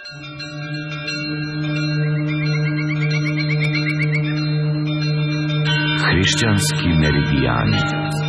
Hrišćanski meridijani.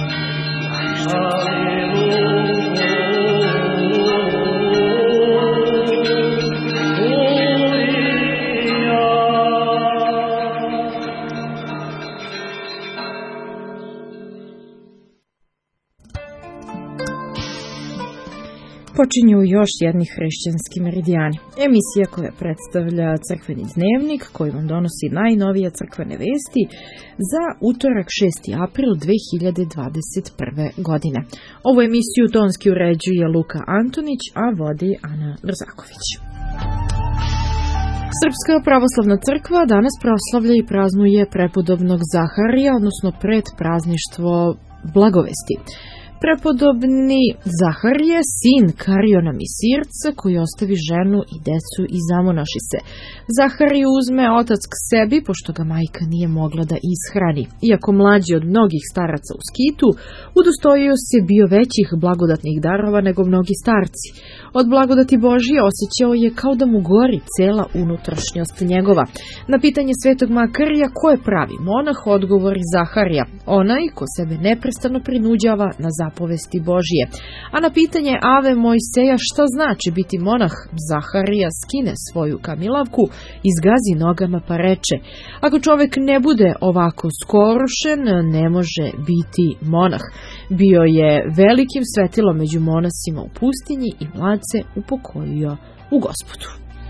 Počinju još jedni hrišćanski meridijani. Emisija koja predstavlja crkveni dnevnik koji vam donosi najnovije crkvene vesti za utorak 6. april 2021. godine. Ovu emisiju tonski uređuje Luka Antonić, a vodi Ana Rzaković. Srpska pravoslavna crkva danas proslavlja i praznuje prepodobnog Zaharija, odnosno predprazništvo Blagovesti. Prepodobni Zaharije, sin Kariona Misirca, koji ostavi ženu i decu i zamonaši se. Zahariju uzme otac k sebi, pošto ga majka nije mogla da ishrani. Iako mlađi od mnogih staraca u Skitu, udostojio se bio većih blagodatnih darova nego mnogi starci. Od blagodati Božije osjećao je kao da mu gori cela unutrašnjost njegova. Na pitanje svetog Makarija ko je pravi monah, odgovori Zaharija, onaj ko sebe neprestano prinuđava na zapovesti Božije. A na pitanje Ave Mojseja šta znači biti monah, Zaharija skine svoju kamilavku, izgazi nogama pa reče: ako čovek ne bude ovako skorušen, ne može biti monah. Bio je velikim svetilom među monasima u pustinji i mlad se upokojio u Gospodu.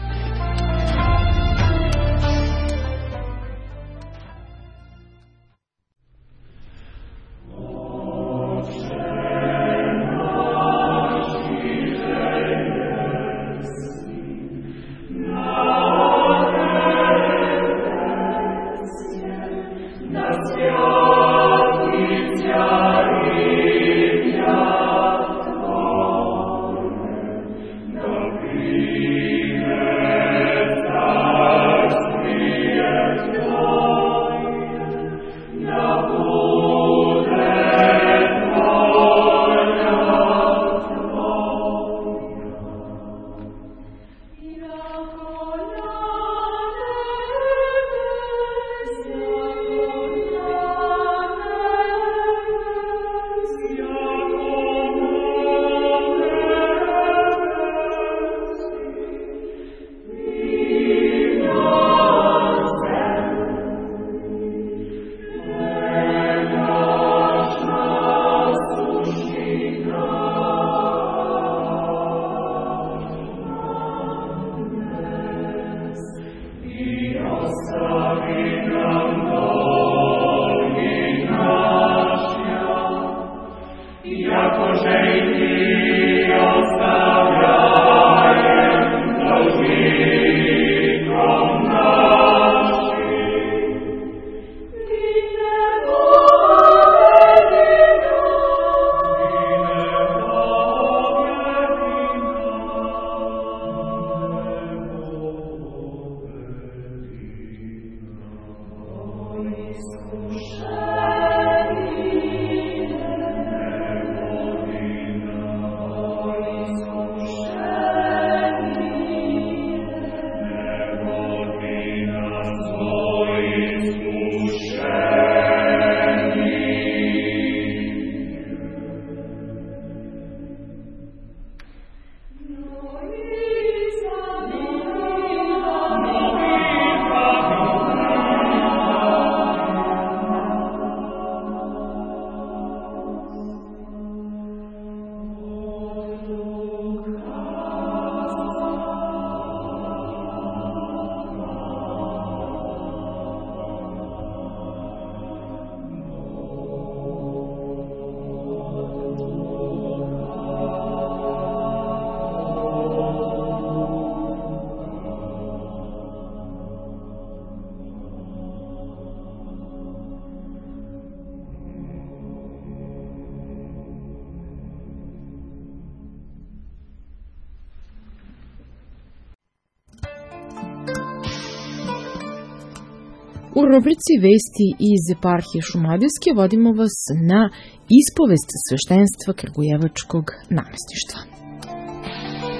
U rubrici Vesti iz eparhije Šumadijske vodimo vas na ispovest sveštenstva Kragujevačkog namestništva.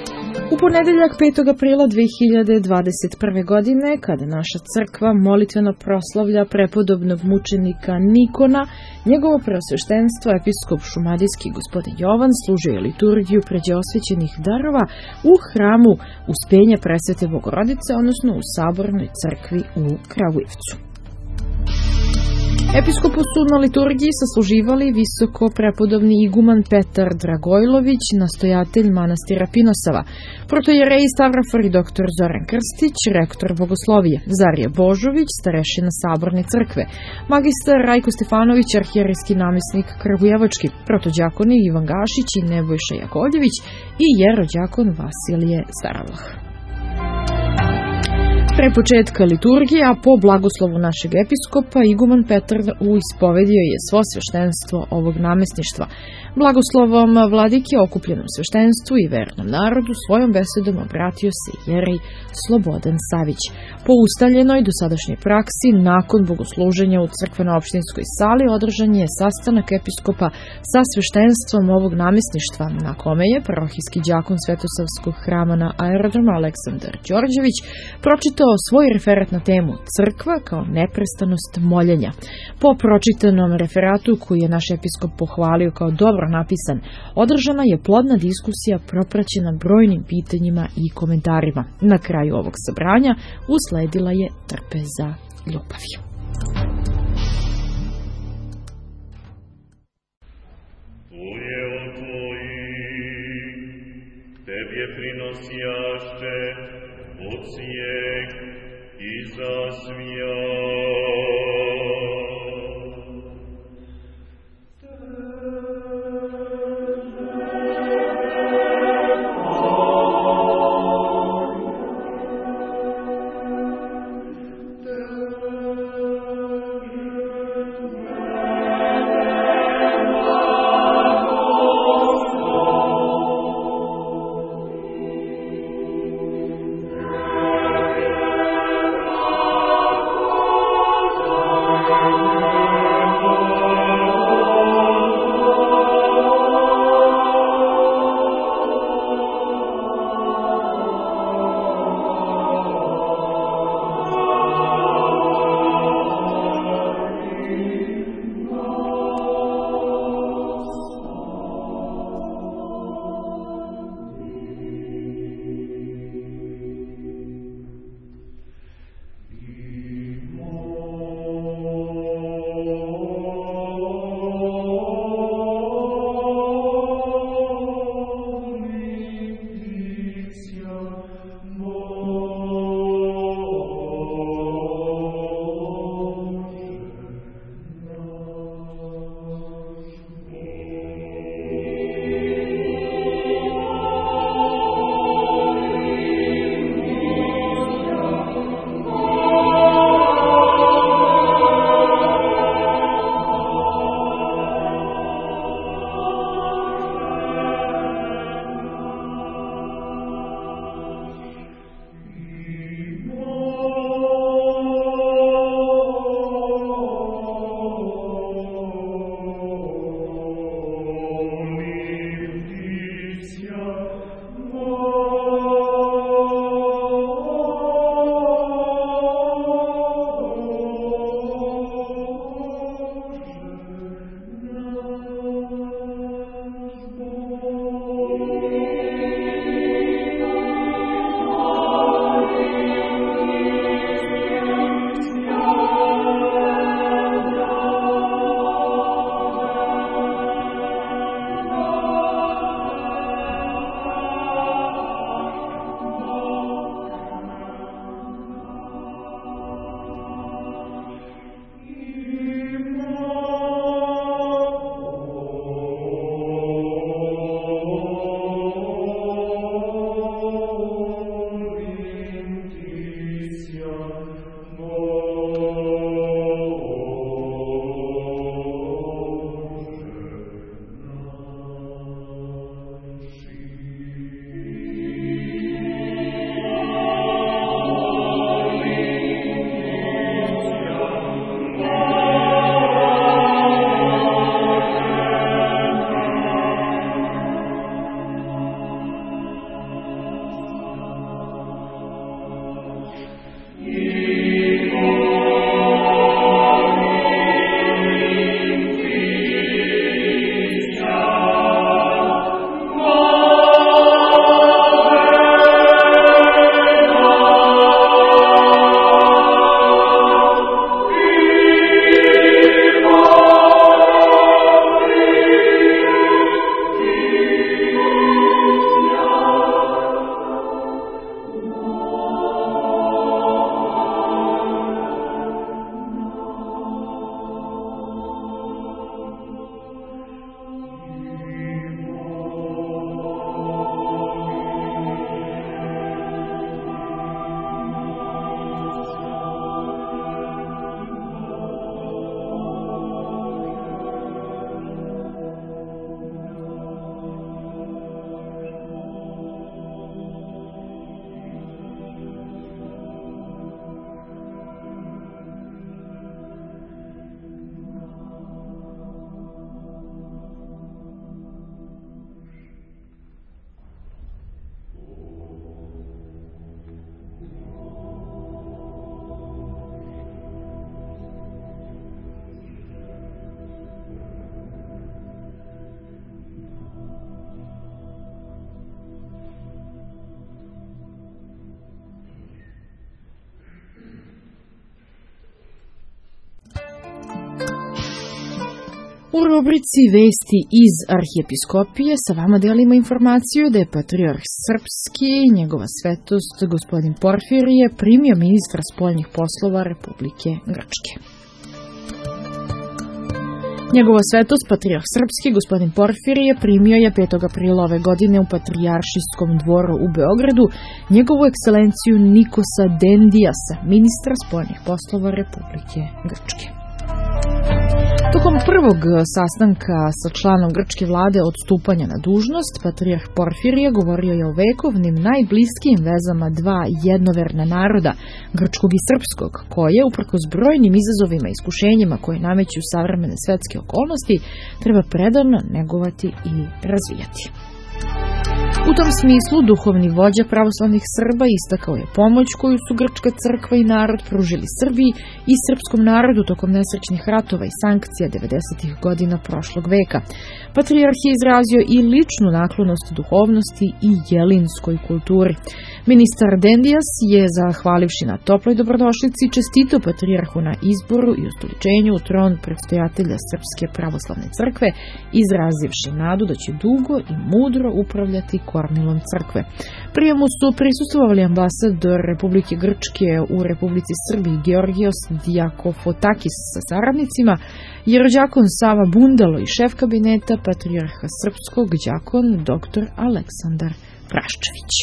U ponedeljak 5. aprila 2021. godine, kada naša crkva molitveno proslavlja prepodobnog mučenika Nikona, njegovo preosveštenstvo episkop šumadijski gospodin Jovan služio liturgiju pređe osvećenih darova u hramu Uspenja Presvete Bogorodice, odnosno u Sabornoj crkvi u Kragujevcu. Episkopu su na liturgiji sasluživali visoko prepodobni iguman Petar Dragojlović, nastojatelj manastira Pinosava, protojerej Stavrofor i dr. Zoran Krstić, rektor Bogoslovije, Zarija Božović, starešina Saborne crkve, magistar Rajko Stefanović, arhijerejski namesnik Kragujevački, protođakoni Ivan Gašić i Nebojša Jakovljević i jerođakon Vasilije Staravlah. Pre početka liturgije, a po blagoslovu našeg episkopa, iguman Petar ispovedio je svo sveštenstvo ovog namesništva. Blagoslovom vladike okupljenom sveštenstvu i vernom narodu svojom besedom obratio se jerej Slobodan Savić. Po ustaljenoj dosadašnjoj praksi, nakon bogosluženja u crkveno-opštinskoj sali održan je sastanak episkopa sa sveštenstvom ovog namesništva, na kome je parohijski đakon Svetosavskog hrama na aerodromu Aleksandar Đorđević pročitao svoj referat na temu Crkva kao neprestanost moljenja. Po pročitanom referatu, koji je naš episkop pohvalio kao dobro napisan, održana je plodna diskusija propraćena brojnim pitanjima i komentarima. Na kraju ovog sabranja usledila je trpeza ljubavi. Tebje prinosjašte od svijeg i za svijeg. U rubrici Vesti iz arhijepiskopije sa vama delimo informaciju da je patrijarh srpski, njegova svetost gospodin Porfirije, primio ministra spoljnih poslova Republike Grčke. Njegova svetost, patrijarh srpski, gospodin Porfirije, primio je 5. aprila ove godine u Patrijaršijskom dvoru u Beogradu njegovu ekscelenciju Nikosa Dendijasa, ministra spoljnih poslova Republike Grčke. Tokom prvog sastanka sa članom grčke vlade od stupanja na dužnost, patrijarh Porfirije govorio je o vekovnim najbliskijim vezama dva jednoverna naroda, grčkog i srpskog, koje, uprkos brojnim izazovima i iskušenjima koje nameću savremene svetske okolnosti, treba predano negovati i razvijati. U tom smislu, duhovni vođa pravoslavnih Srba istakao je pomoć koju su grčka crkva i narod pružili Srbiji i srpskom narodu tokom nesrećnih ratova i sankcija 90. godina prošlog veka. Patrijarh je izrazio i ličnu naklonost duhovnosti i jelinskoj kulturi. Ministar Dendijas je, zahvalivši na toploj dobrodošlici, čestitao patrijarhu na izboru i ustoličenju u tron predstojatelja Srpske pravoslavne crkve, izrazivši nadu da će dugo i mudro upravljati kormilom crkve. Prijemu su prisustvovali ambasador Republike Grčke u Republici Srbiji Georgios Diakofotakis sa saradnicima, jerođakon Sava Bundalo i šef kabineta patrijarha srpskog đakon dr. Aleksandar Praščević.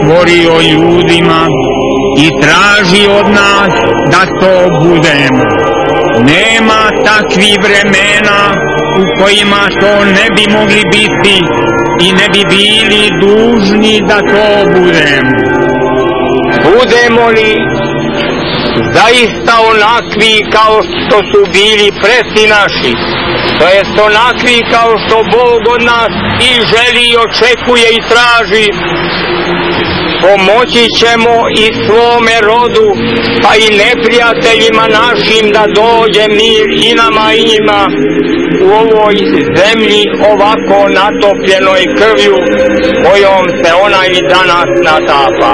govori o ljudima i traži od nas da to budemo. Nema takvih vremena u kojima to ne bi mogli biti i ne bi bili dužni da to budemo. Budemo li zaista onakvi kao što su bili preci naši, to jest onakvi kao što Bog od nas i želi i očekuje i traži, pomoći ćemo i svome rodu, pa i neprijateljima našim da dođe mir i nama i njima u ovoj zemlji ovako natopljenoj krvlju kojom se ona i danas natapa.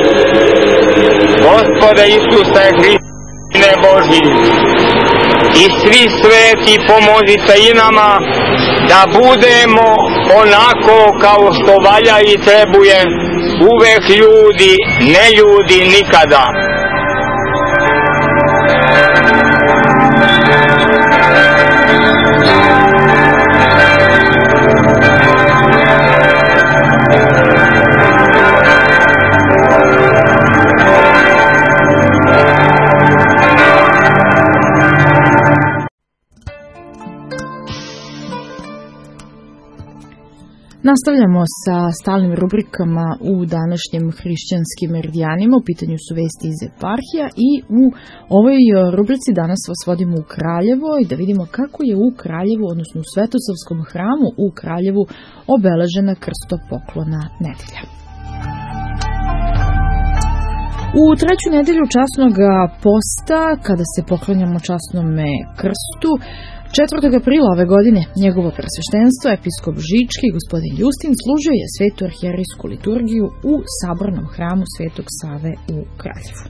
Gospode Isuse Hriste Božji, i svi sveti pomozite i nama da budemo onako kao što valja i trebuje, uvek ljudi, ne ljudi nikada. Nastavljamo sa stalnim rubrikama u današnjem hrišćanskim meridijanima. U pitanju su vesti iz eparhija i u ovoj rubrici danas vas vodimo u Kraljevo i da vidimo kako je u Kraljevu, odnosno u Svetosavskom hramu u Kraljevu, obeležena krstopoklona nedelja. U treću nedelju časnog posta, kada se poklanjamo časnome krstu, 4. aprila ove godine njegovo presveštenstvo, episkop Žički, gospodin Justin, služio je svetu arhijerejsku liturgiju u sabornom hramu Svetog Save u Kraljevu.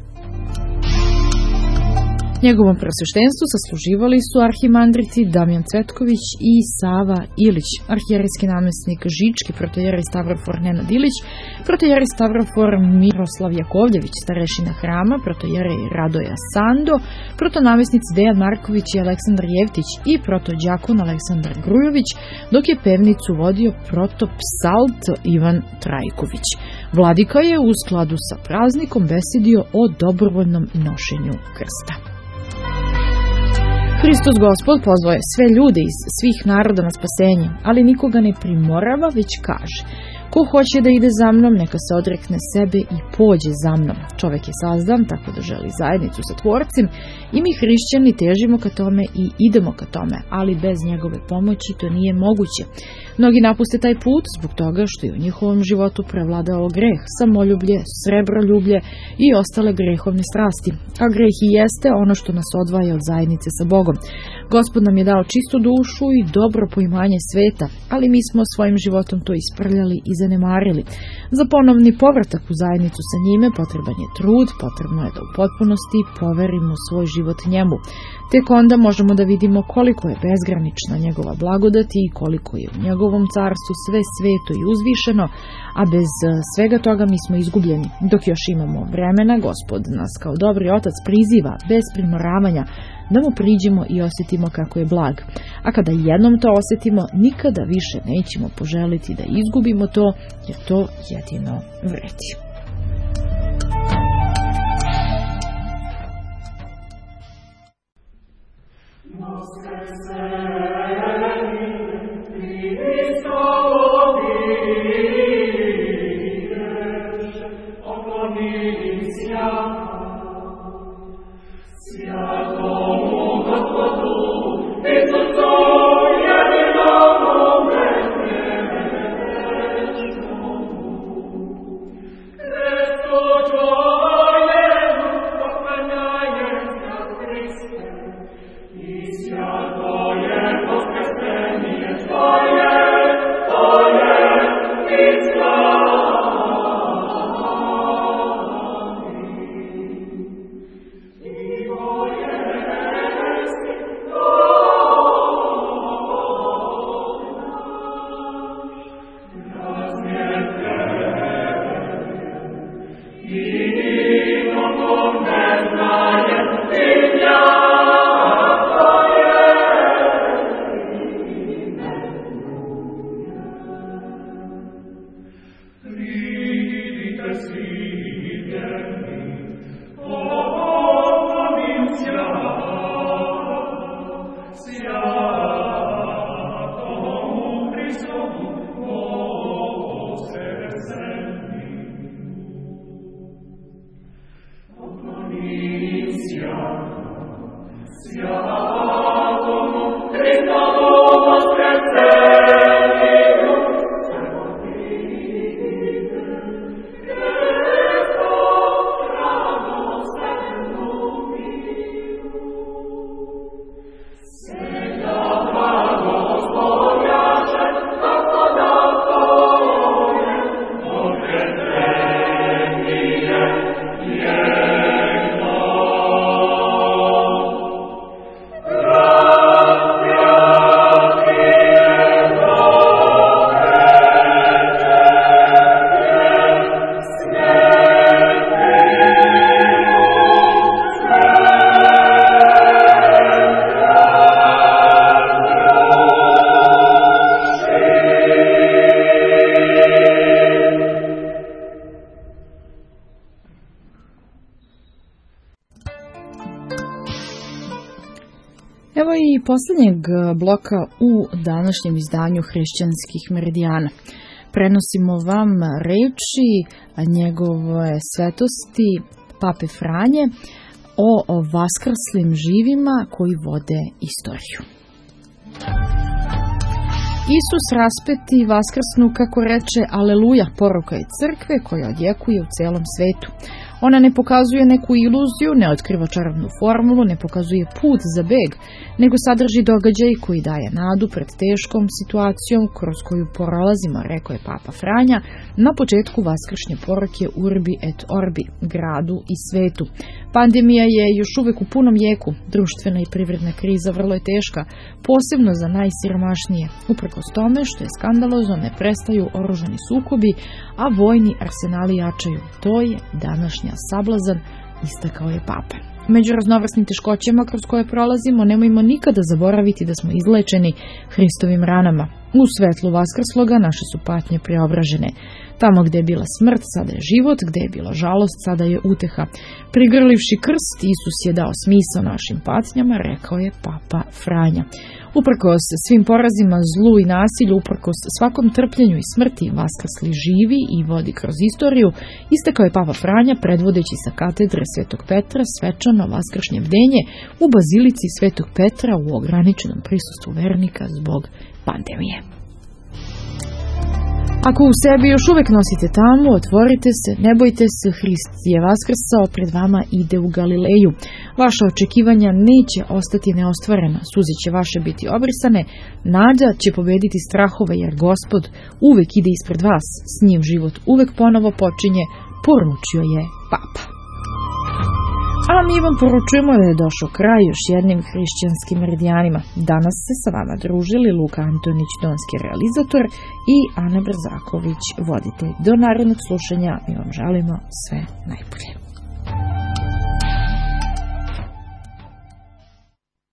Njegovom presveštenstvu sasluživali su arhimandriti Damjan Cvetković i Sava Ilić, arhijerejski namestnik Žički, protojerej Stavrofor Nenad Ilić, protojerej Stavrofor Miroslav Jakovljević, starešina hrama, protojerej Radoja Sando, protonamestnici Dejan Marković i Aleksandar Jevtić i protođakon Aleksandar Grujović, dok je pevnicu vodio protopsalt Ivan Trajković. Vladika je u skladu sa praznikom besedio o dobrovoljnom nošenju krsta. Hristos Gospod pozvao je sve ljude iz svih naroda na spasenje, ali nikoga ne primorava, već kaže: ko hoće da ide za mnom, neka se odrekne sebe i pođe za mnom. Čovek je sazdan tako da želi zajednicu sa Tvorcem i mi hrišćani težimo ka tome i idemo ka tome, ali bez njegove pomoći to nije moguće. Mnogi napuste taj put zbog toga što je u njihovom životu prevladao greh, samoljublje, srebroljublje i ostale grehovne strasti. A greh i jeste ono što nas odvaja od zajednice sa Bogom. Gospod nam je dao čistu dušu i dobro poimanje sveta, ali mi smo svojim životom to isprljali i zanemarili. Za ponovni povratak u zajednicu sa njime potreban je trud, potrebno je da u potpunosti poverimo svoj život njemu. Tek onda možemo da vidimo koliko je bezgranična njegova blagodat i koliko je u njegovom carstvu sve sveto i uzvišeno, a bez svega toga mi smo izgubljeni. Dok još imamo vremena, Gospod nas kao dobri otac priziva bez primoravanja da mu priđemo i osjetimo kako je blag. A kada jednom to osjetimo, nikada više nećemo poželiti da izgubimo to, jer to jedino vredi. Oh, Evo i posljednjeg bloka u današnjem izdanju Hrišćanskih meridijana. Prenosimo vam reči njegove svetosti Pape Franje o vaskrslim živima koji vode istoriju. Isus raspeti i vaskrsnu, kako reče Aleluja, poruka je crkve koja odjekuje u celom svetu. Ona ne pokazuje neku iluziju, ne otkriva čarobnu formulu, ne pokazuje put za beg, nego sadrži događaj koji daje nadu pred teškom situacijom kroz koju prolazimo, rekao je Papa Franja, na početku vaskršnje poruke Urbi et Orbi, gradu i svetu. Pandemija je još uvek u punom jeku, društvena i privredna kriza vrlo je teška, posebno za najsiromašnije. Uprkos tome što je skandalozno, ne prestaju oružani sukobi, a vojni arsenali jačaju. To je današnja sablazan, istakao je Papa. Među raznovrsnim teškoćama kroz koje prolazimo, nemojmo nikada zaboraviti da smo izlečeni Hristovim ranama. U svetlu vaskrsloga naše su patnje preobražene. Tamo gde je bila smrt, sada je život, gde je bila žalost, sada je uteha. Prigrlivši krst, Isus je dao smisao našim patnjama, rekao je Papa Franja. Uprkos svim porazima, zlu i nasilju, uprkos svakom trpljenju i smrti, vaskrsli živi i vodi kroz istoriju, istakao je Papa Franja predvodeći sa katedre Svetog Petra svečano vaskršnje bdenje u bazilici Svetog Petra u ograničenom prisustvu vernika zbog pandemije. Ako u sebi još uvek nosite tamu, otvorite se, ne bojte se, Hrist je vaskrsao, pred vama ide u Galileju. Vaša očekivanja neće ostati neostvarena, suze će vaše biti obrisane, nada će pobediti strahove, jer Gospod uvek ide ispred vas, s njim život uvek ponovo počinje, poručio je Papa. A mi vam poručujemo da je došao kraj još jednim hrišćanskim meridijanima. Danas se sa vama družili Luka Antonić, tonski realizator, i Ana Brzaković, voditelj. Do narednog slušanja mi vam želimo sve najbolje.